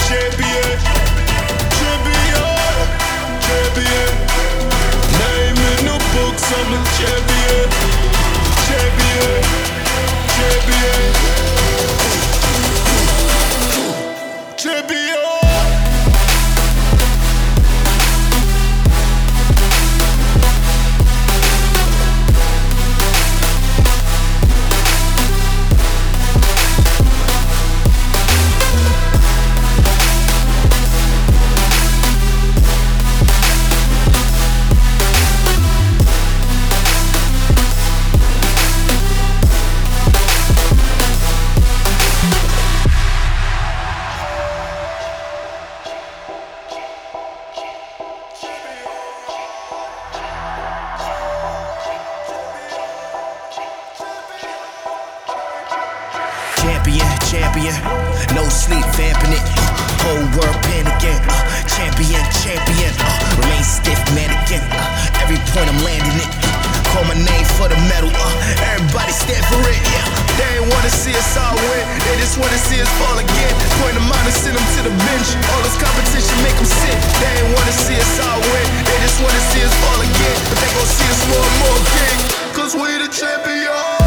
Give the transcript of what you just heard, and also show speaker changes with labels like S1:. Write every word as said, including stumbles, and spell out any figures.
S1: champion, champion, champion. Name in the books, I'm a champion, champion, champion, champion.
S2: Champion, champion, no sleep vamping it. Uh, whole world panicking. Uh, champion, champion, uh, remain stiff mannequin. Uh, every point I'm landing it. Uh, call my name for the medal. Uh, everybody stand for it. Yeah. They ain't wanna see us all win. They just wanna see us fall again. Point them out and send them to the bench. All this competition make them sit. They ain't wanna see us all win. They just wanna see us fall again. But they gon' see us more and more again. Cause we the champions.